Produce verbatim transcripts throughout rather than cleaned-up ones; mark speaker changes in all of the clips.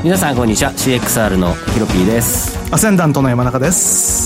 Speaker 1: 皆さんこんにちは。 シーエックスアール のヒロピーです。
Speaker 2: アセンダントの山中です。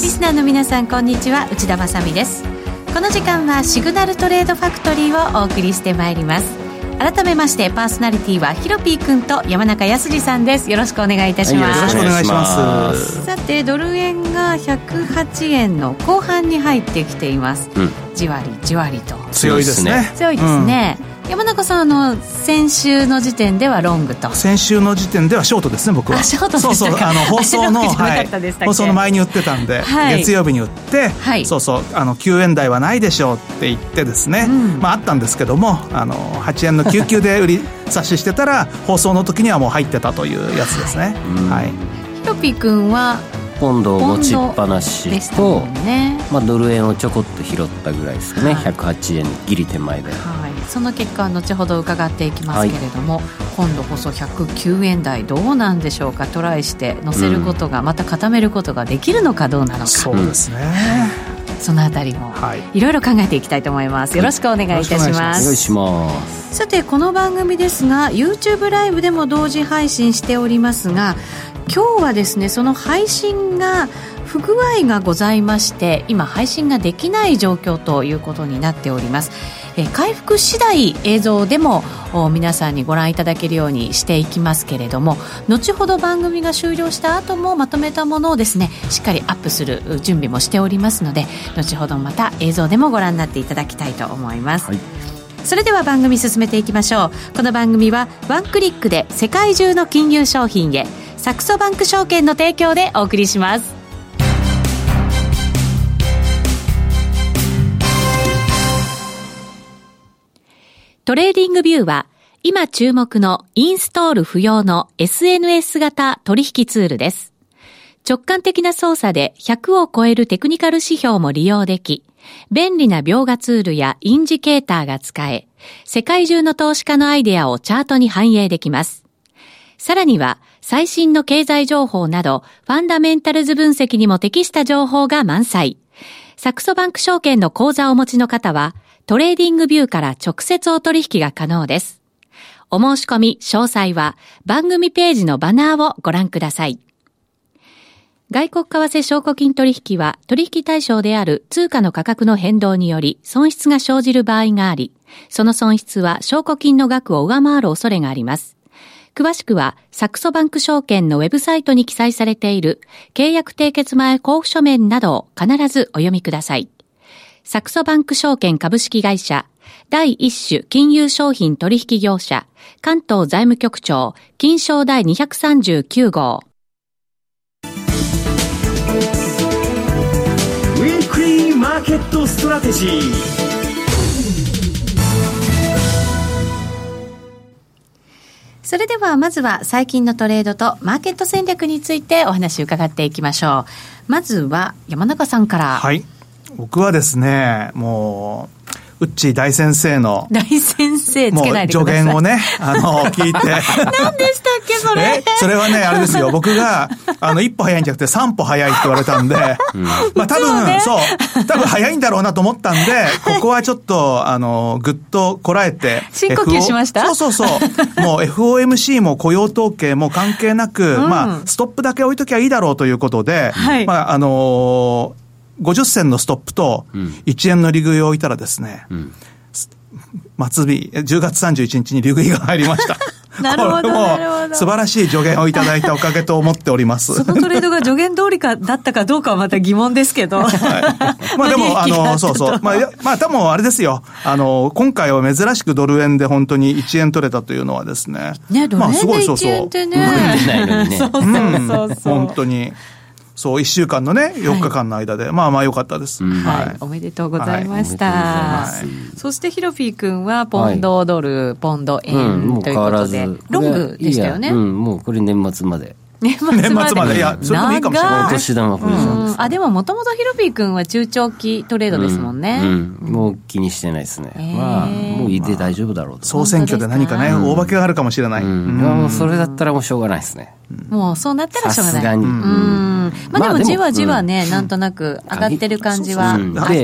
Speaker 3: リスナーの皆さんこんにちは、内田まさみです。この時間はシグナルトレードファクトリーをお送りしてまいります。改めましてパーソナリティはヒロピー君と山中康さんです。よろしくお願いいたします。
Speaker 2: よろしくお願いします。
Speaker 3: さてドル円がひゃくはちえんの後半に入ってきています、うん、じわりじわりと
Speaker 2: 強いですね。
Speaker 3: 強いですね、うん、山中さん、あの先週の時点ではロングと、
Speaker 2: 先週の時点ではショートですね、僕は。
Speaker 3: あ、ショートでしたか。
Speaker 2: そうそう、あの放送の、はい、放送の前に売ってたんで、はい、月曜日に売って、はい、そうそう、あのきゅうえん台はないでしょうって言ってですね、うん、まああったんですけども、あのはちえんのきゅうじゅうきゅうで売り差ししてたら放送の時にはもう入ってたというやつですね。はい、はい、
Speaker 3: ヒロピー君は
Speaker 1: ポンドを持ちっぱなしと、ね、まあ、ドル円をちょこっと拾ったぐらいですかね、はい、ひゃくはちえんギリ手前で、はい、
Speaker 3: その結果は後ほど伺っていきますけれども、はい、今度こそひゃくきゅうえん台どうなんでしょうか。トライして乗せることが、うん、また固めることができるのかどうなのか、
Speaker 2: そうですね、
Speaker 3: そのあたりもいろいろ考えていきたいと思います。よろしくお願いいたします。
Speaker 1: お願いします。
Speaker 3: さてこの番組ですが YouTube ライブでも同時配信しておりますが、今日はですね、その配信が不具合がございまして今配信ができない状況ということになっております。え回復次第映像でも皆さんにご覧いただけるようにしていきますけれども、後ほど番組が終了した後もまとめたものをですねしっかりアップする準備もしておりますので、後ほどまた映像でもご覧になっていただきたいと思います。はい、それでは番組進めていきましょう。この番組はワンクリックで世界中の金融商品へ、サクソバンク証券の提供でお送りします。トレーディングビューは今注目のインストール不要の エスエヌエス 型取引ツールです。直感的な操作でひゃくを超えるテクニカル指標も利用でき、便利な描画ツールやインジケーターが使え、世界中の投資家のアイデアをチャートに反映できます。さらには最新の経済情報などファンダメンタルズ分析にも適した情報が満載。サクソバンク証券の口座をお持ちの方はトレーディングビューから直接お取引が可能です。お申し込み詳細は番組ページのバナーをご覧ください。外国為替証拠金取引は取引対象である通貨の価格の変動により損失が生じる場合があり、その損失は証拠金の額を上回る恐れがあります。詳しくはサクソバンク証券のウェブサイトに記載されている契約締結前交付書面などを必ずお読みください。サクソバンク証券株式会社第一種金融商品取引業者関東財務局長金商第にひゃくさんじゅうきゅう号。
Speaker 4: ウィークリーマーケットストラテジー。
Speaker 3: それではまずは最近のトレードとマーケット戦略についてお話を伺っていきましょう。まずは山中さんから。
Speaker 2: はい、僕はですね、もうウッチー大先生の
Speaker 3: 大先生つけないでください。
Speaker 2: もう助言をね、あの聞いて何
Speaker 3: でしたっけそれ。
Speaker 2: えそれはね、あれですよ、僕があの一歩早いんじゃなくて三歩早いって言われたんで、うん、まあ多分、ね、そう多分早いんだろうなと思ったんで、ここはちょっとあのぐっとこらえて
Speaker 3: 深呼吸しました。
Speaker 2: そうそうそうもう エフオーエムシー も雇用統計も関係なく、うん、まあストップだけ置いときゃいいだろうということで、はい、まああのーごじゅっ銭のストップといちえんの利食いを置いたらですね、うん、末日じゅうがつさんじゅういちにちに利食いが入りました
Speaker 3: なるほどなるほど。
Speaker 2: 素晴らしい助言をいただいたおかげと思っております
Speaker 3: そのトレードが助言通りかだったかどうかはまた疑問ですけど、はい、
Speaker 2: まあでもあのそうそうまあまあ多分あれですよ、あの今回は珍しくドル円で本当にいちえん取れたというのはですね、
Speaker 3: ね、ドル円でいちえんってね、
Speaker 2: そうそうそうそう本当にそういっしゅうかんのねよっかかんの間で、はい、まあまあ良かったです、
Speaker 3: うんはいはい、おめでとうございました、はい、そしてヒロピー君はポンドドル、はい、ポンド円、うん、ということでロングでしたよね。
Speaker 1: いや、うん、もうこれ年末まで
Speaker 3: 年末まで
Speaker 2: 年末までいやそれでもいいかもしれない。
Speaker 1: 年玉プレゼントです、
Speaker 3: うん、あでももともとヒロピー君は中長期トレードですもんね、
Speaker 1: うんうん、もう気にしてないですね、えー、まあもういて大丈夫だろうと、
Speaker 2: 総選挙で何かね、うん、大化けがあるかもしれない、
Speaker 1: うんうん、もうそれだったらもうしょうがないですね。
Speaker 3: もうそうなったらしょうがない。
Speaker 1: さすがに。うん。
Speaker 3: まあでもじわじわね、うん、なんとなく上がってる感じはあって。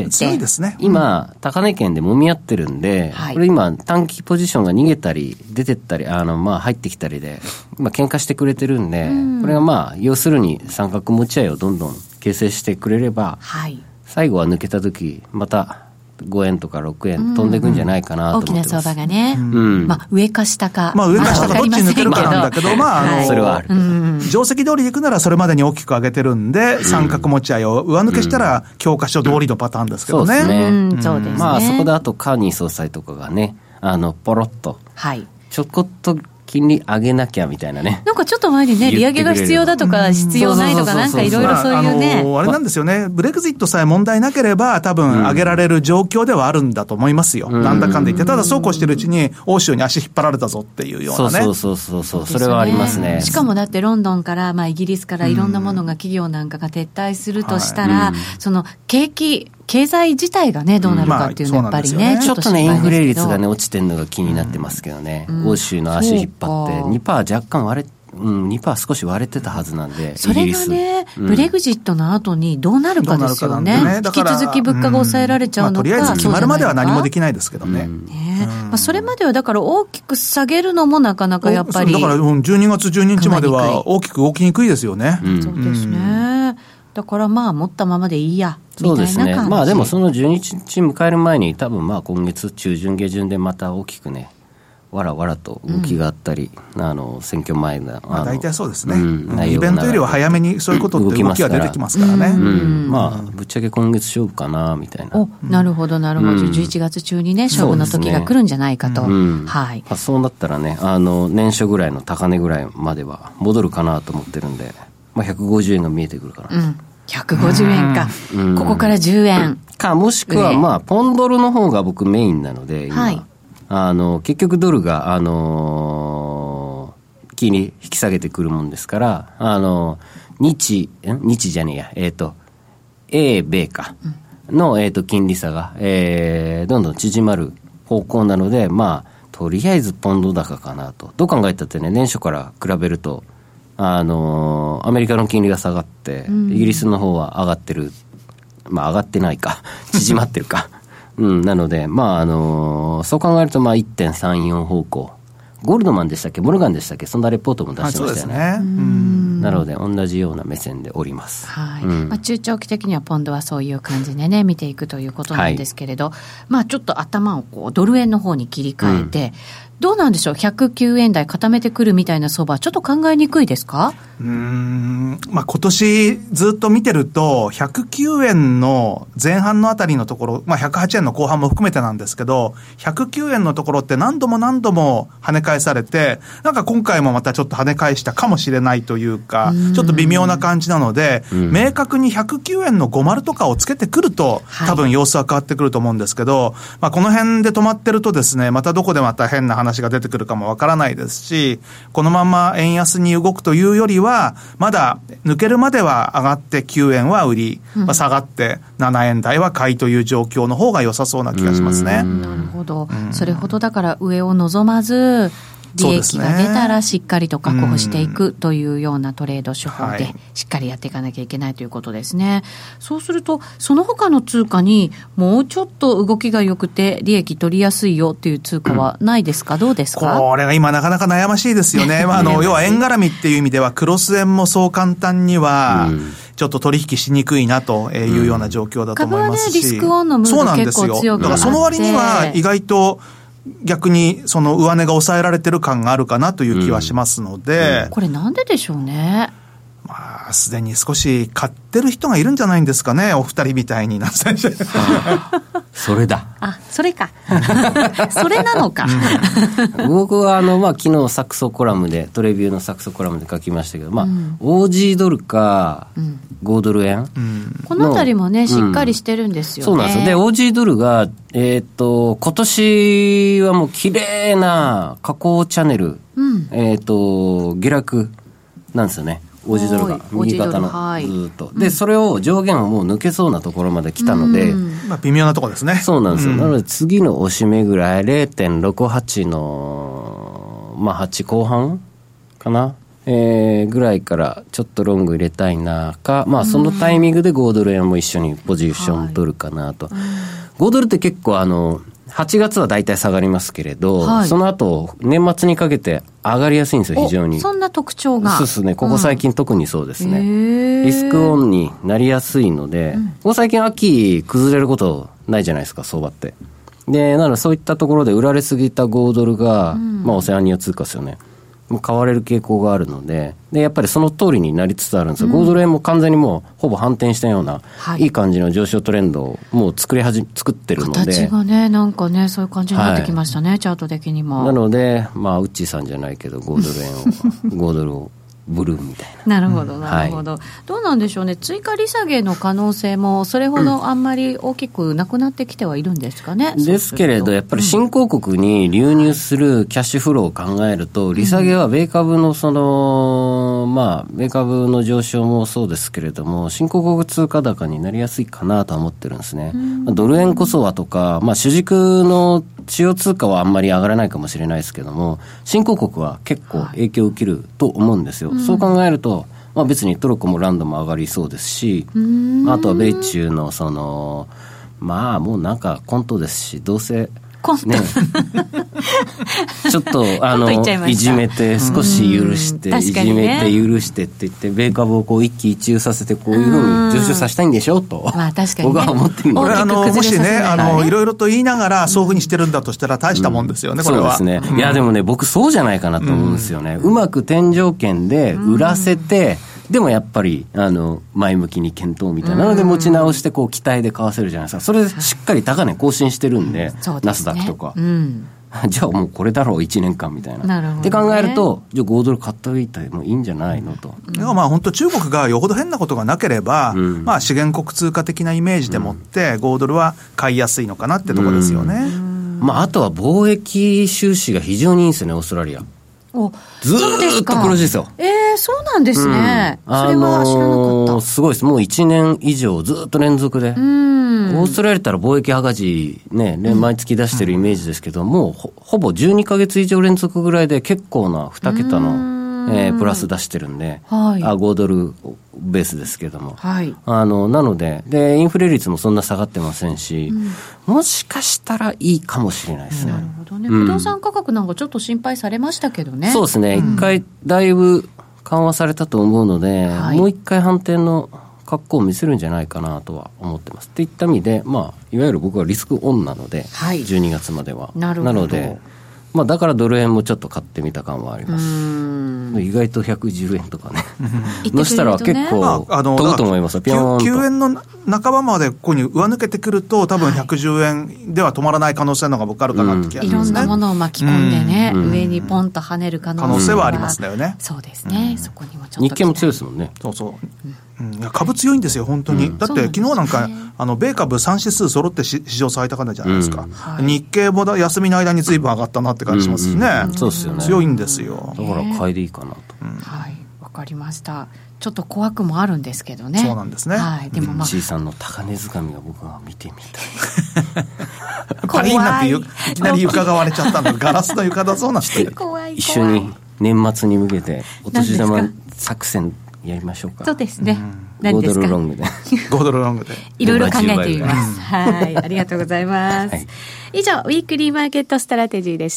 Speaker 2: 強いですね。
Speaker 1: 今、高値圏で揉み合ってるんで、はい、これ今、短期ポジションが逃げたり、出てったり、あの、まあ入ってきたりで、今喧嘩してくれてるんで、うん、これがまあ、要するに三角持ち合いをどんどん形成してくれれば、はい、最後は抜けた時、また、ごえんとかろくえん飛んでいくんじゃないかなと思ってます。
Speaker 3: 大きな相場がね、うんまあ、上か下か、
Speaker 2: まあ、上か下かどっちに抜けるかなんだけど、まあ、あの
Speaker 1: それはある、うん、
Speaker 2: 定石通りでいくならそれまでに大きく上げてるんで、うん、三角持ち合いを上抜けしたら教科書通りのパターンですけどね、
Speaker 1: うん、そうですね、
Speaker 3: うん、そうですね。
Speaker 1: まあ、そこであとカーニー総裁とかがね、あのポロッと、はい、ちょこっと金利上げなきゃみたいなね。
Speaker 3: なんかちょっと前にね、利上げが必要だとか、必要ないとか、なんかいろいろそういうね。
Speaker 2: あれなんですよね、ブレグジットさえ問題なければ、多分上げられる状況ではあるんだと思いますよ。うん、なんだかんだ言って、ただそうこうしてるうちに、欧州に足引っ張られたぞっていうようなね。
Speaker 1: そうそうそうそう、それはありますね。
Speaker 3: しかもだってロンドンから、まあイギリスからいろんなものが企業なんかが撤退するとしたら、はい、その景気、経済自体がねどうなるかっていうのはやっぱりね、うんまあ、
Speaker 1: ちょっとねインフレ率がね落ちてるのが気になってますけどね、うん、欧州の足引っ張って にパーセント 若干割れ、うん、にパーセント 少し割れてたはずなんで、
Speaker 3: それがね、うん、ブレグジットの後にどうなるかですよね。ね引き続き物価が抑えられちゃうのか、うんまあ、とりあえず
Speaker 2: 決まるまでは何もできないですけどね、
Speaker 3: うんねうんまあ、それまではだから大きく下げるのもなかなかやっぱり
Speaker 2: だからじゅうにがつじゅうににちまでは大きく動きにくいですよね、
Speaker 3: うん、そうですね、うんだからまあ持ったままでいいやみたいな感じ。そうですね。
Speaker 1: まあでもそのじゅうににち迎える前に多分まあ今月中旬下旬でまた大きくねわらわらと動きがあったり、うん、あの選挙前の
Speaker 2: まあ大体そうですね、うん、イベントよりは早めにそういうことって動きが出てきますからね、
Speaker 1: うんうん、まあぶっちゃけ今月勝負かなみたいな。
Speaker 3: おなるほどなるほど、うん、じゅういちがつ中にね勝負の時が来るんじゃないかと、
Speaker 1: そうですね、はいまあ、そうなったらねあの年初ぐらいの高値ぐらいまでは戻るかなと思ってるんで、まあ、ひゃくごじゅうえんが見えてくるかなと、うん
Speaker 3: ひゃくごじゅうえんか、うん、ここからじゅうえん
Speaker 1: かもしくはまあポンドルの方が僕メインなので今、はい、あの結局ドルが、あのー、金利引き下げてくるもんですからあの日日じゃねえやえっ、ー、と英米かの、えー、と金利差が、えー、どんどん縮まる方向なのでまあとりあえずポンド高かなと。どう考えたってね年初から比べるとあのー、アメリカの金利が下がって、うん、イギリスの方は上がってる、まあ上がってないか縮まってるか、うん、なのでまああのー、そう考えるとまあ いってんさんよん 方向ゴールドマンでしたっけモルガンでしたっけそんなレポートも出してましたよね、はい、そうですねうんなので同じような目線でおります、
Speaker 3: はいうんまあ、中長期的にはポンドはそういう感じでね見ていくということなんですけれど、はいまあ、ちょっと頭をこうドル円の方に切り替えて、うんどうなんでしょうひゃくきゅうえん台固めてくるみたいな相場ちょっと考えにくいですか。
Speaker 2: うーん、まあ、今年ずっと見てるとひゃくきゅうえんの前半のあたりのところ、まあ、ひゃくはちえんの後半も含めてなんですけどひゃくきゅうえんのところって何度も何度も跳ね返されてなんか今回もまたちょっと跳ね返したかもしれないというかちょっと微妙な感じなので明確にひゃくきゅうえんのごじゅうとかをつけてくると多分様子は変わってくると思うんですけど、はいまあ、この辺で止まってるとですねまたどこでまた変な話話が出てくるかもわからないですしこのまま円安に動くというよりはまだ抜けるまでは上がってきゅうえんは売り、うんまあ、下がってななえん台は買いという状況の方が良さそうな気がしますね。
Speaker 3: なるほど、うん、それほどだから上を望まず利益が出たらしっかりと確保していくというようなトレード手法でしっかりやっていかなきゃいけないということですね、はい、そうするとその他の通貨にもうちょっと動きが良くて利益取りやすいよっていう通貨はないですか、うん、どうですか。
Speaker 2: これが今なかなか悩ましいですよね、まあ、あの要は円絡みっていう意味ではクロス円もそう簡単には、うんちょっと取引しにくいなというような状況だと思いますし、
Speaker 3: うん、株はねリスクオンのムード結構強くあって、そうなんですよ。
Speaker 2: だからその割には意外と逆にその上値が抑えられてる感があるかなという気はしますので、
Speaker 3: うん、これなんででしょうね。
Speaker 2: まあすでに少し買ってる人がいるんじゃないんですかねお二人みたいになって
Speaker 1: はあ、それだ
Speaker 3: あそれかそれなのか、
Speaker 1: うん、僕はあの、まあ、昨日サクソコラムでトレビューのサクソコラムで書きましたけど、まあうん、オージー ドルかごドル円、うん、
Speaker 3: このあたりもねしっかりしてるんですよね、
Speaker 1: うん、そうなんですよ。で オージー ドルが、えー、っと今年はもう綺麗な下降チャンネル、うんえー、っと下落なんですよねオージー ドルが右肩のずっと、はい、で、うん、それを上限をもう抜けそうなところまで来たので、うん
Speaker 2: まあ、微妙なところですね。
Speaker 1: そうなんですよ、うん、なので次の押し目ぐらい れいてんろくはち のまあはち後半かなえー、ぐらいからちょっとロング入れたいなか、まあそのタイミングでごドル円も一緒にポジション取るかなと、はい、ごドルって結構あのはちがつは大体下がりますけれど、はい、その後年末にかけて上がりやすいんですよ、非常に。
Speaker 3: そんな特徴が。
Speaker 1: そうですね、ここ最近特にそうですね、うん、リスクオンになりやすいので、うん、ここ最近秋崩れることないじゃないですか、相場って。でなのでそういったところで売られすぎたごドルが、うん、まあオセアニア通貨ですよね、買われる傾向があるので、でやっぱりその通りになりつつあるんですよ、うん、ごドル円も完全にもうほぼ反転したような、はい、いい感じの上昇トレンドをもう作りはじ作ってるので、
Speaker 3: 形がねなんかねそういう感じになってきましたね、はい、チャート的にも。
Speaker 1: なのでまあウッチーさんじゃないけどごドル円をごドルをブルーみたい
Speaker 3: な。なるほどなるほど、はい、どうなんでしょうね、追加利下げの可能性もそれほどあんまり大きくなくなってきてはいるんですかね、
Speaker 1: うん、ですけれどやっぱり新興国に流入するキャッシュフローを考えると、利下げは米株のそのまあ米株の上昇もそうですけれども新興国通貨高になりやすいかなとは思ってるんですね、うん、ドル円こそはとか、まあ、主軸の主要通貨はあんまり上がらないかもしれないですけども新興国は結構影響を受けると思うんですよ、はい、そう考えると、まあ、別にトルコもランドも上がりそうですし、あとは米中のそのまあもうなんかコントですしどうせ
Speaker 3: コント、ね、
Speaker 1: ちょっとあの い, いじめて少し許して、ね、いじめて許してって言って米株をこう一喜一憂させてこういうふうに上昇させたいんでしょと、
Speaker 3: まあ確かにね、
Speaker 1: 僕は思ってるんで、
Speaker 2: これあのもしねあのいろいろと言いながらそういうふうにしてるんだとしたら大したもんですよね、うん、これは。
Speaker 1: そうですね、うん、いやでもね僕そうじゃないかなと思うんですよね、うん、うまく天井圏で売らせて、うん、でもやっぱりあの前向きに検討みたいなので持ち直してこう期待で買わせるじゃないですか。それでしっかり高値更新してるんで、うん、ナスダックとか、うん、じゃあもうこれだろういちねんかんみたいな、なるほどね、って考えるとじゃあごドル買っておいたらもういいんじゃないのと、
Speaker 2: うん、だからまあ本当中国がよほど変なことがなければ、うん、まあ資源国通貨的なイメージでもってごドルは買いやすいのかなってところですよね、
Speaker 1: うんまあ、あとは貿易収支が非常にいいんですよねオーストラリア。
Speaker 3: お
Speaker 1: ずーっと黒字ですよ。
Speaker 3: えー、そうなんですね、うん、それは知らなかった、あのー、
Speaker 1: すごいです。もういちねん以上ずっと連続で、うん、オーストラリアったら貿易赤字ね、ね毎月出してるイメージですけど、うん、もう ほ, ほぼじゅうにかげつ以上連続ぐらいで結構なに桁のえー、プラス出してるんで、はい、あごドルベースですけども、はい、あのなの で, でインフレ率もそんな下がってませんし、うん、もしかしたらいいかもしれないですね、
Speaker 3: なるほどね、うん、不動産価格なんかちょっと心配されましたけどね。
Speaker 1: そうですね、一、うん、回だいぶ緩和されたと思うので、はい、もう一回反転の格好を見せるんじゃないかなとは思ってます。っていった意味で、まあ、いわゆる僕はリスクオンなので、はい、じゅうにがつまではなるほど。なのでまあ、だからドル円もちょっと買ってみた感はあります。意外とひゃくじゅうえんとかねのしたら結構飛ぶと思いますよ、ピョーンと。
Speaker 2: きゅうえんの半ばまでここに上抜けてくると多分ひゃくじゅうえんでは止まらない可能性の方が僕あるかなって気がしますね、
Speaker 3: うん、いろんなものを巻き込んでね、うん、上にポンと跳ねる可能性 は,
Speaker 2: 可能性はありますよね。
Speaker 3: そうですね、うん、そこにもちょっと
Speaker 1: 日経も強いですもんね。
Speaker 2: そうそう、うんうん、いや株強いんですよ本当に、うん、だって昨日なんか、ね、あの米株さん指数揃って史上最高値じゃないですか、うんはい、日経もだ休みの間に随分上がったなって感じしますしね、うんうん、
Speaker 1: そうですよね、
Speaker 2: 強いんですよ。
Speaker 1: だから買いでいいかなと、
Speaker 3: うん、はい、わかりました。ちょっと怖くもあるんですけどね。
Speaker 2: そうなんですね、
Speaker 3: はい、でもまあ
Speaker 1: C さんの高値掴みが僕は見てみたい
Speaker 2: パリーンなんていきなり床が割れちゃったんだガラスの床だそうなんて
Speaker 3: 怖い
Speaker 1: 一緒に年末に向けてお年玉作戦やりましょうか。
Speaker 3: そうですね、
Speaker 1: うん、ごドルロングで
Speaker 2: ごドルロングで
Speaker 3: いろいろ考えてみます、はい、ありがとうございます、はい、以上ウィークリーマーケットストラテジーでした。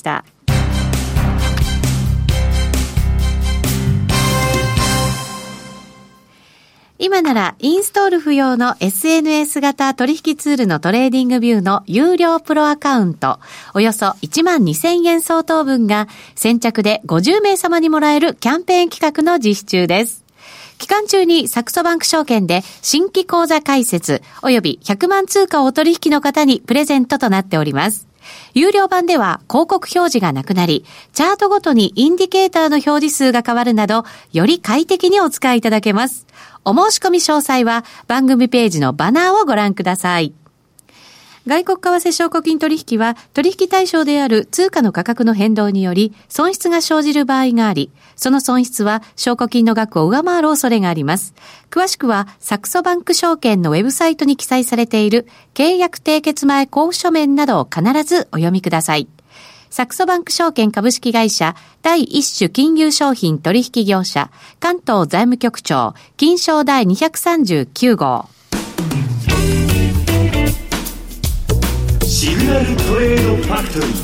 Speaker 3: 今ならインストール不要の エスエヌエス 型取引ツールのトレーディングビューの有料プロアカウントおよそいちまんにせんえん相当分が先着でごじゅうめい様にもらえるキャンペーン企画の実施中です。期間中にサクソバンク証券で新規口座開設及びひゃくまん通貨をお取引の方にプレゼントとなっております。有料版では広告表示がなくなり、チャートごとにインディケーターの表示数が変わるなど、より快適にお使いいただけます。お申し込み詳細は番組ページのバナーをご覧ください。外国為替証拠金取引は取引対象である通貨の価格の変動により損失が生じる場合があり、その損失は証拠金の額を上回る恐れがあります。詳しくはサクソバンク証券のウェブサイトに記載されている契約締結前交付書面などを必ずお読みください。 サクソバンク証券株式会社第一種金融商品取引業者関東財務局長金商第にひゃくさんじゅうきゅう号。
Speaker 4: シグナルトレードファクトリー。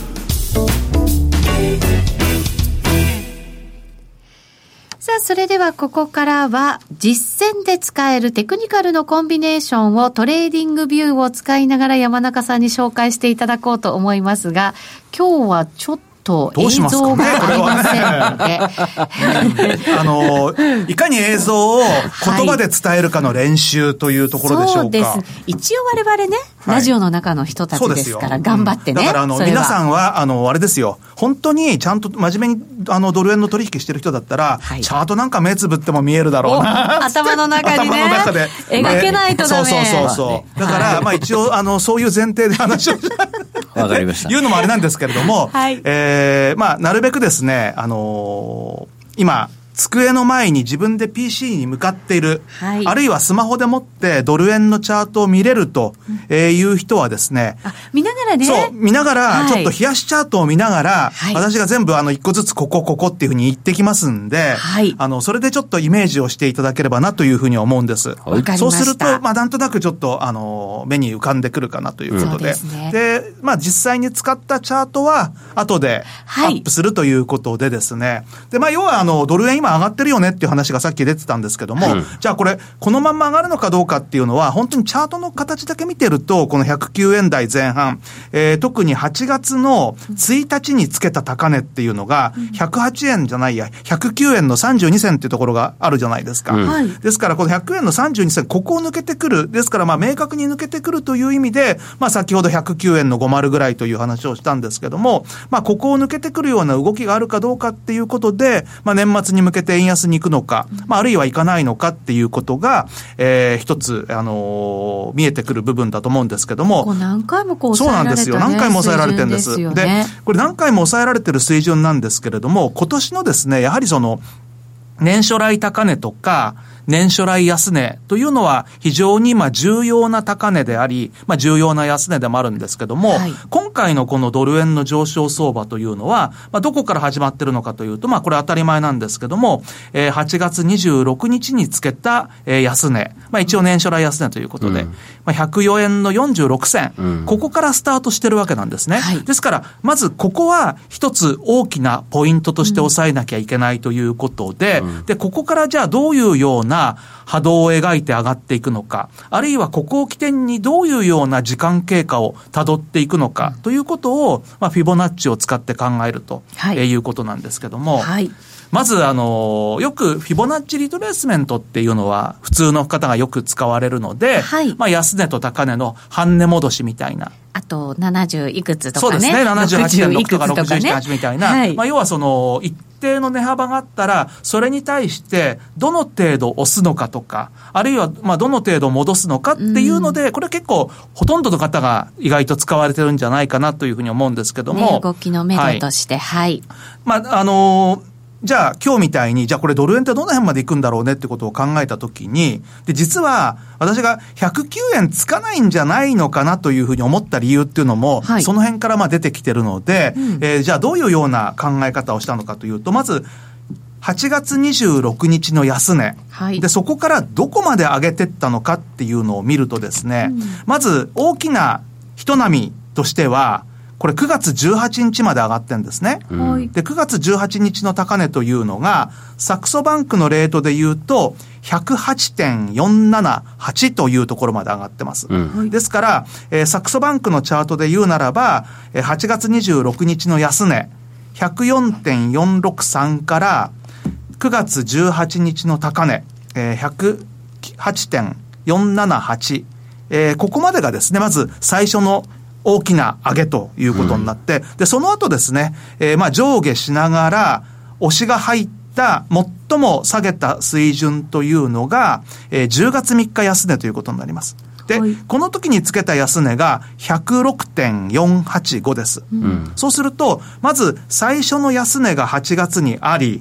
Speaker 3: さあ、それではここからは実践で使えるテクニカルのコンビネーションをトレーディングビューを使いながら山中さんに紹介していただこうと思いますが、今日はちょっとと映像がありませんので、
Speaker 2: あのいかに映像を言葉で伝えるかの練習というところでしょうか。
Speaker 3: はい、そうです。一応我々ね、ラジオの中の人たちですから頑張ってね。
Speaker 2: だからあの皆さんはあのあれですよ、本当にちゃんと真面目にあのドル円の取引してる人だったら、はい、チャートなんか目つぶっても見えるだろうな。
Speaker 3: 頭の中にね、頭の中で描けないとダメ。
Speaker 2: そうそうそうそう。だから、はい、まあ一応あのそういう前提で話を
Speaker 1: わかりました。
Speaker 2: 言うのもあれなんですけれども、はい、えー、まあなるべくですね、あのー、今机の前に自分で ピーシー に向かっている、はい、あるいはスマホでもってドル円のチャートを見れるという人はですね、
Speaker 3: うん、あ、見ながらね、
Speaker 2: そう見ながら、はい、ちょっと冷やしチャートを見ながら、はい、私が全部あの一個ずつここここっていうふうに言ってきますんで、はい、あのそれでちょっとイメージをしていただければなというふうに思うんです。
Speaker 3: はい、
Speaker 2: そうするとまあなんとなくちょっとあの目に浮かんでくるかなということで、うん、で、ね、でまあ実際に使ったチャートは後でアップするということでですね、はい、でまあ要はあのドル円今上がってるよねっていう話がさっき出てたんですけども、うん、じゃあこれこのまま上がるのかどうかっていうのは本当にチャートの形だけ見てるとこのひゃくきゅうえん台前半、えー、特にはちがつのついたちにつけた高値っていうのがひゃくはちえんじゃないやひゃくきゅうえんのさんじゅうに銭っていうところがあるじゃないですか、うん、ですからこのひゃくえんのさんじゅうに銭ここを抜けてくる、ですからまあ明確に抜けてくるという意味で、まあ先ほどひゃくきゅうえんのごじゅうぐらいという話をしたんですけども、まあここを抜けてくるような動きがあるかどうかっていうことで、まあ年末に向けて円安に行くのか、まあ、あるいはいかないのかっていうことが、えー、一つ、あのー、見えてくる部分だと思うんですけども、
Speaker 3: こう何回もこう抑えられた、ね、
Speaker 2: そうなんですよ。何回も抑えられてるんです。
Speaker 3: 水準
Speaker 2: で、
Speaker 3: ですよね。
Speaker 2: これ何回も抑えられてる水準なんですけれども、今年のですね、やはりその年初来高値とか年初来安値というのは非常にまあ重要な高値であり、まあ重要な安値でもあるんですけども、はい、今回のこのドル円の上昇相場というのは、まあどこから始まってるのかというと、まあこれ当たり前なんですけども、えー、はちがつにじゅうろくにちにつけた、えー、安値、まあ一応年初来安値ということで、うん、まあひゃくよえんのよんじゅうろく銭、うん、ここからスタートしてるわけなんですね。はい、ですから、まずここは一つ大きなポイントとして押さえなきゃいけないということで、うん、で、ここからじゃあどういうような波動を描いて上がっていくのか、あるいはここを起点にどういうような時間経過を辿っていくのかということを、まあ、フィボナッチを使って考えると、はい、えー、いうことなんですけども、はい、まずあのよくフィボナッチリトレースメントっていうのは普通の方がよく使われるので、はい、まあ、安値と高値の半値戻しみたいな、
Speaker 3: あとななじゅういくつとかね、
Speaker 2: そうですね、ななじゅうはちてんろくとかろくじゅういってんはちみたいな、はい、まあ、要はその一定の値幅があったらそれに対してどの程度押すのかとか、あるいはまあどの程度戻すのかっていうので、これ結構ほとんどの方が意外と使われてるんじゃないかなというふうに思うんですけども、
Speaker 3: ね、動きの目処として、はい、はい、
Speaker 2: まああのーじゃあ今日みたいに、じゃあこれドル円ってどの辺まで行くんだろうねってことを考えたときに、で、実は私がひゃくきゅうえんつかないんじゃないのかなというふうに思った理由っていうのも、はい、その辺からまあ出てきてるので、うん、えー、じゃあどういうような考え方をしたのかというと、まず、はちがつにじゅうろくにちの安値、はい、でそこからどこまで上げてったのかっていうのを見るとですね、うん、まず大きな人波としては、これくがつじゅうはちにちまで上がってるんですね、うん、でくがつじゅうはちにちの高値というのがサクソバンクのレートでいうと ひゃくはちてんよんななはち というところまで上がってます、うん、ですから、えー、サクソバンクのチャートで言うならば、えー、はちがつにじゅうろくにちの安値 ひゃくよんてんよんろくさん からくがつじゅうはちにちの高値、えー、ひゃくはちてんよんななはち、えー、ここまでがですね、まず最初の大きな上げということになって、うん、でその後ですね、えー、まあ上下しながら押しが入った最も下げた水準というのが、えー、じゅうがつみっか安値ということになります。で、はい、この時につけた安値が ひゃくろくてんよんはちご です、うん、そうするとまず最初の安値がはちがつにあり、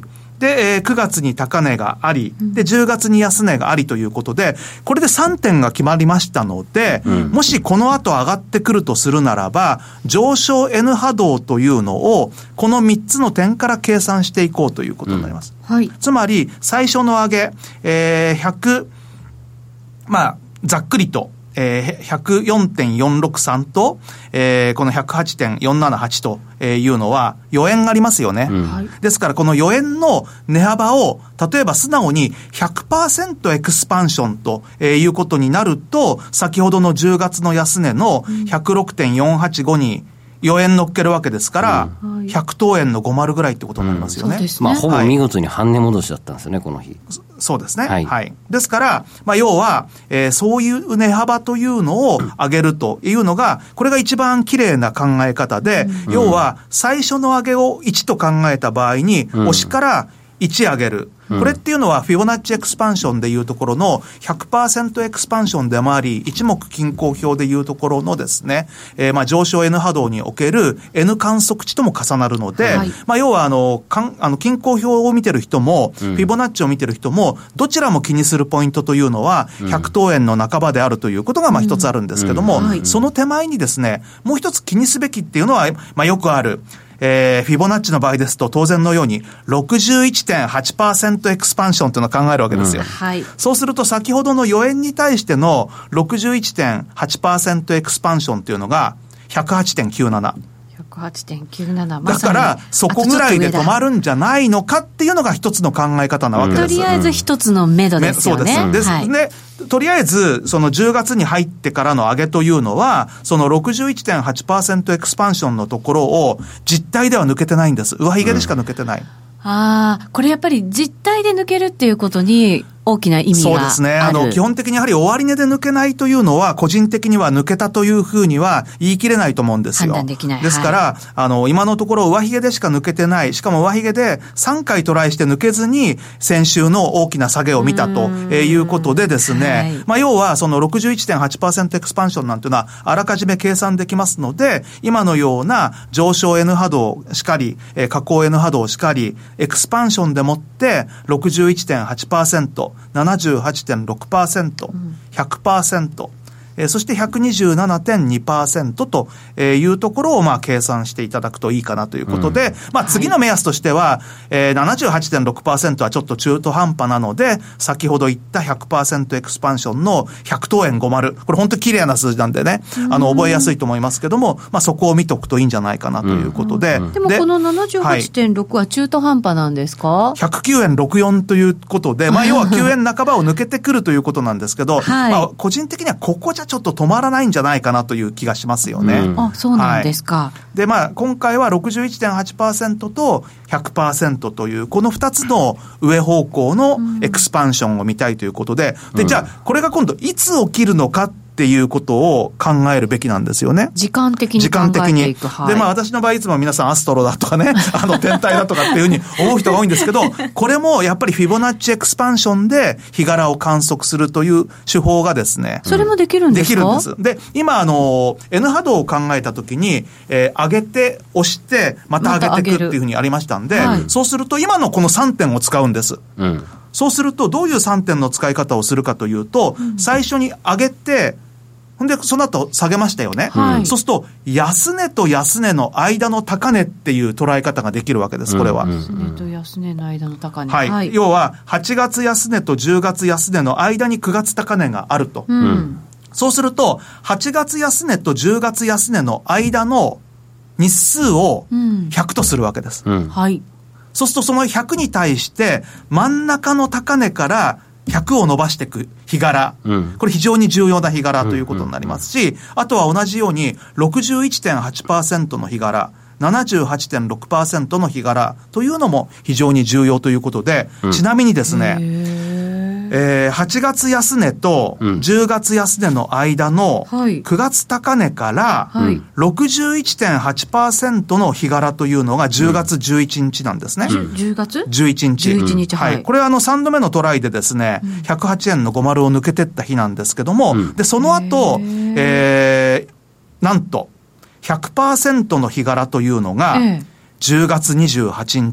Speaker 2: で、えー、くがつに高値があり、で、じゅうがつに安値がありということで、これでさんてんが決まりましたので、うん、もしこの後上がってくるとするならば、上昇 N 波動というのを、このみっつの点から計算していこうということになります。
Speaker 3: うんはい、
Speaker 2: つまり、最初の上げ、えー、ひゃく、まあ、ざっくりと、えー、ひゃくよんてんよんろくさん と、えー、この ひゃくはちてんよんななはち というのは、余円がありますよね。うん、ですから、この余円の値幅を、例えば素直に ひゃくパーセント エクスパンションということになると、先ほどのじゅうがつの安値の ひゃくろくてんよんはちご に、余円乗っけるわけですから、うん、ひゃくとうえんのごじゅうぐらいってことになりますよね。うん、そうですね。
Speaker 1: まあ、ほぼ見事に半値戻しだったんですよね、この日。
Speaker 2: そうですね。はい。はい、ですから、まあ、要は、えー、そういう値幅というのを上げるというのが、これが一番綺麗な考え方で、うん、要は、最初の上げをいちと考えた場合に、うん、押しからいち上げる。これっていうのはフィボナッチエクスパンションでいうところの ひゃくパーセント エクスパンションでもあり、一目均衡表でいうところのですね、えー、まあ上昇 N 波動における N 観測値とも重なるので、はい、まあ要はあの、かんあの均衡表を見てる人も、うん、フィボナッチを見てる人も、どちらも気にするポイントというのは、ひゃくとうえんの半ばであるということがまあ一つあるんですけども、うんうんはい、その手前にですね、もう一つ気にすべきっていうのは、まあよくある、えー、フィボナッチの場合ですと当然のように ろくじゅういってんはちパーセント エクスパンションというのを考えるわけですよ、うんはい、そうすると先ほどの余円に対しての ろくじゅういってんはちパーセント エクスパンションというのが ひゃくはちてんきゅうなな
Speaker 3: ひゃくはちてんきゅうなな、
Speaker 2: だからそこぐらいで止まるんじゃないのかっていうのが一つの考え方なわけです、うん、
Speaker 3: とりあえず一つの目処ですよね、
Speaker 2: そうです、です、はい、ね、とりあえずそのじゅうがつに入ってからの上げというのはその ろくじゅういってんはちパーセント エクスパンションのところを実態では抜けてないんです。上髭でしか抜けてない、うん、
Speaker 3: ああ、これやっぱり実態で抜けるっていうことに大きな意味がある。
Speaker 2: そうですね。あの、基本的にやはり終値で抜けないというのは、個人的には抜けたというふうには言い切れないと思うんですよ。
Speaker 3: 判断できない。
Speaker 2: ですから、はい、あの、今のところ上髭でしか抜けてない。しかも上髭でさんかいトライして抜けずに、先週の大きな下げを見たということでですね、はい、まあ、要はその ろくじゅういってんはちパーセント エクスパンションなんていうのは、あらかじめ計算できますので、今のような上昇 N 波動しかり、下降 N 波動しかり、エクスパンションでもって、ろくじゅういってんはちパーセント、ななじゅうはちてんろくパーセント、ひゃくパーセント、えー、そして ひゃくにじゅうななてんにパーセント というところをまあ計算していただくといいかなということで、うん、まあ次の目安としては、はい、えー、ななじゅうはちてんろくパーセント はちょっと中途半端なので、先ほど言った ひゃくパーセント エクスパンションのひゃくとうえんごじゅう、これ本当に綺麗な数字なんでね、あの覚えやすいと思いますけども、まあそこを見とくといいんじゃないかなということで、
Speaker 3: うんうん、でもこの ななじゅうはちてんろく は中途半端なんですか？
Speaker 2: はい、ひゃくきゅうえんろくじゅうよんということで、まあ要はきゅうえん半ばを抜けてくるということなんですけど、はい、まあ個人的にはここじゃちょっと止まらないんじゃないかなという気がしますよね。
Speaker 3: うん、あ、そうなんですか。
Speaker 2: はい、で、まあ、今回は ろくじゅういってんはちパーセント と ひゃくパーセント という、このふたつの上方向のエクスパンションを見たいということで、で、じゃあ、これが今度いつ起きるのかっていうことを考えるべきなんですよね。
Speaker 3: 時間的に考えていく。時間的に。
Speaker 2: はい、で、まあ私の場合いつも皆さんアストロだとかね、あの天体だとかっていうふうに思う人が多いんですけど、これもやっぱりフィボナッチエクスパンションで日柄を観測するという手法がですね。
Speaker 3: それもできるんですか？
Speaker 2: できるんです。で、今あの、N 波動を考えたときに、えー、上げて、押して、また上げていくっていうふうにありましたんで、はい、そうすると今のこのさんてんを使うんです。うん、そうするとどういうさんてんの使い方をするかというと、うん、最初に上げて、で、その後下げましたよね。はい、そうすると、安値と安値の間の高値っていう捉え方ができるわけです、これは。
Speaker 3: 安値と安値の間の高値。
Speaker 2: はい。はい、要は、はちがつ安値とじゅうがつ安値の間にくがつ高値があると。うん、そうすると、はちがつ安値とじゅうがつ安値の間の日数をひゃくとするわけです。うん、はい。そうすると、そのひゃくに対して、真ん中の高値からひゃくを伸ばしていく日柄、うん、これ非常に重要な日柄ということになりますし、あとは同じように ろくじゅういってんはちパーセント の日柄、ななじゅうはちてんろくパーセント の日柄というのも非常に重要ということで、うん、ちなみにですね、えー、はちがつ安値とじゅうがつ安値の間のくがつ高値から ろくじゅういってんはちパーセント の日柄というのがじゅうがつじゅういちにちなんですね。
Speaker 3: うん、じゅうがつ
Speaker 2: じゅういちにち。
Speaker 3: じゅういちにち、
Speaker 2: はい。はい。これはあのさんどめのトライでですね、うん、ひゃくはちえんのごじゅうを抜けてった日なんですけども、うん、で、その後、えー、なんと ひゃくパーセント の日柄というのがじゅうがつにじゅうはちにち。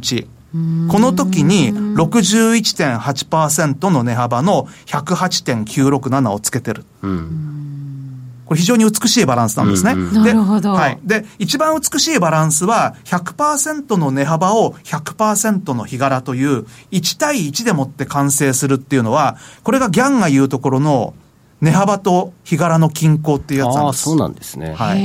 Speaker 2: この時に ろくじゅういってんはちパーセント の値幅の ひゃくはちてんきゅうろくなな をつけてる。うん、これ非常に美しいバランスなんですね。うんうん、
Speaker 3: なるほど。
Speaker 2: はい。で、一番美しいバランスは ひゃくパーセント の値幅を ひゃくパーセント の日柄といういち対いちでもって完成するっていうのは、これがギャンが言うところの値幅と日柄の均衡っていうやつなんです。ああ、
Speaker 1: そうなんですね。
Speaker 2: はい。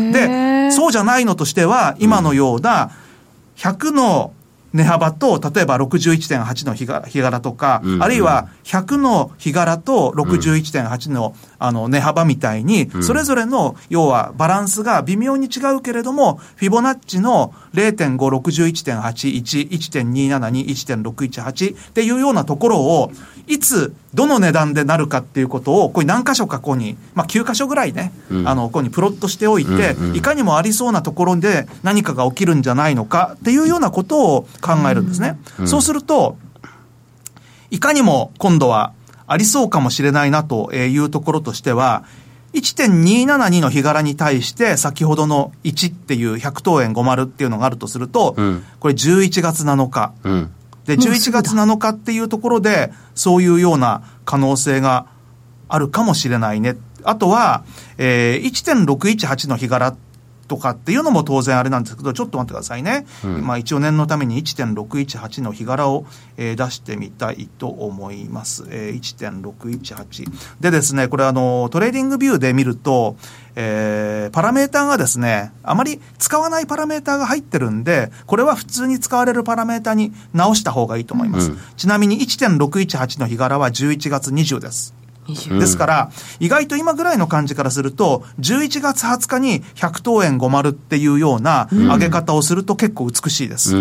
Speaker 2: で、そうじゃないのとしては、今のようなひゃくの値幅と、例えば ろくじゅういってんはち の日柄とか、うんうん、あるいはひゃくの日柄と ろくじゅういってんはち の、あの値幅みたいに、それぞれの要はバランスが微妙に違うけれども、フィボナッチの れいてんご、ろくじゅういってんはち、いち、いってんにななに、いってんろくいちはち っていうようなところを、いつ、どの値段でなるかっていうことを、これ何箇所かここに、まあきゅう箇所ぐらいね、うん、あの、ここにプロットしておいて、うんうん、いかにもありそうなところで何かが起きるんじゃないのかっていうようなことを考えるんですね。うん、そうすると、いかにも今度はありそうかもしれないなというところとしては、いってんにななに の日柄に対して先ほどのいちっていうひゃく等円ごじゅうっていうのがあるとすると、うん、これじゅういちがつなのか、うん、でじゅういちがつなのかっていうところでそういうような可能性があるかもしれないね。あとは、えー、いってんろくいちはち の日柄とかっていうのも当然あれなんですけど、ちょっと待ってくださいね。うん、まあ一応念のために いってんろくいちはち の日柄を、えー、出してみたいと思います。えー、いってんろくいちはち でですね、これあのトレーディングビューで見ると、えー、パラメーターがですね、あまり使わないパラメーターが入ってるんで、これは普通に使われるパラメーターに直した方がいいと思います。うん、ちなみに いってんろくいちはち の日柄はじゅういちがつにじゅうです。ですから、意外と今ぐらいの感じからすると、じゅういちがつはつかにひゃく等円ごじゅうっていうような上げ方をすると結構美しいです。うん、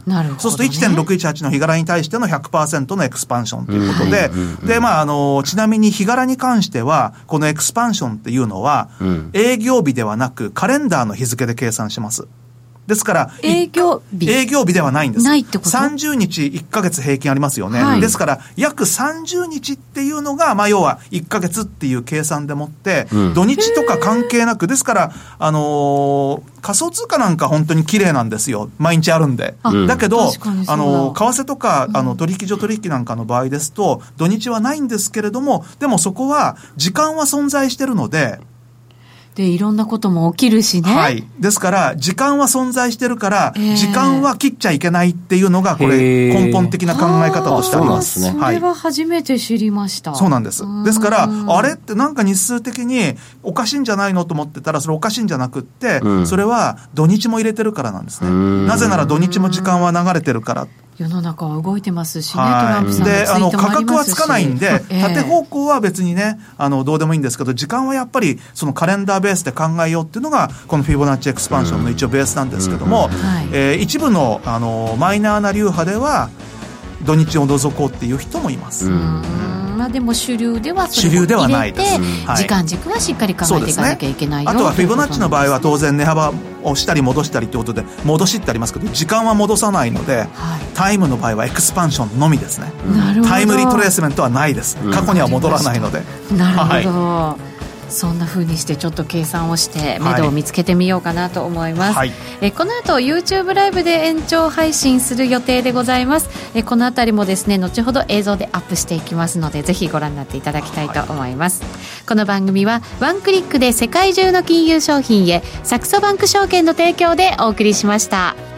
Speaker 2: なるほどね。そうすると いってんろくいちはち の日柄に対しての ひゃくパーセント のエクスパンションということで、うん、で、まあ、あの、ちなみに日柄に関しては、このエクスパンションっていうのは、うん、営業日ではなくカレンダーの日付で計算します。ですから、
Speaker 3: 営業日
Speaker 2: 営業日ではないんです。
Speaker 3: ないってこと？
Speaker 2: さんじゅうにちいっかげつ平均ありますよね。はい、ですから、約さんじゅうにちっていうのが、まあ、要はいっかげつっていう計算でもって、うん、土日とか関係なく、ですから、あのー、仮想通貨なんか本当に綺麗なんですよ。毎日あるんで。だけど、あの、為替とか、あの、取引所取引なんかの場合ですと、土日はないんですけれども、でもそこは、時間は存在してるので、
Speaker 3: で、いろんなことも起きるしね。
Speaker 2: はい。ですから、時間は存在してるから、時間は切っちゃいけないっていうのが、これ、根本的な考え方としてあります。
Speaker 3: そうなんですね。それは初めて知りました。
Speaker 2: そうなんです。ですから、あれってなんか日数的におかしいんじゃないのと思ってたら、それおかしいんじゃなくって、うん、それは土日も入れてるからなんですね。なぜなら土日も時間は流れてるから。
Speaker 3: 世の中は動いてますしね、
Speaker 2: はい、
Speaker 3: トランプさんのツイートもありますし。
Speaker 2: で、あの、価格はつかないんで、えー、縦方向は別にね、あの、どうでもいいんですけど、時間はやっぱり、そのカレンダーベースで考えようっていうのが、このフィボナッチエクスパンションの一応ベースなんですけども、えー、一部の、あの、マイナーな流派では、土日を除こうっていう人もいます。
Speaker 3: うんまあ、でも主流ではそれを入れて、はい、時間軸はしっかり考えていかなきゃいけないよ、
Speaker 2: ね、あとはフィボナッチの場合は当然値幅をしたり戻したりということで戻しってありますけど時間は戻さないので、はい、タイムの場合はエクスパンションのみですね。
Speaker 3: なるほど。
Speaker 2: タイムリトレースメントはないです。過去には戻らないので。
Speaker 3: なるほど、はい、そんな風にしてちょっと計算をして目処を見つけてみようかなと思います、はい、えこの後 YouTube ライブで延長配信する予定でございます。えこのあたりもですね後ほど映像でアップしていきますのでぜひご覧になっていただきたいと思います、はい、この番組はワンクリックで世界中の金融商品へサクソバンク証券の提供でお送りしました。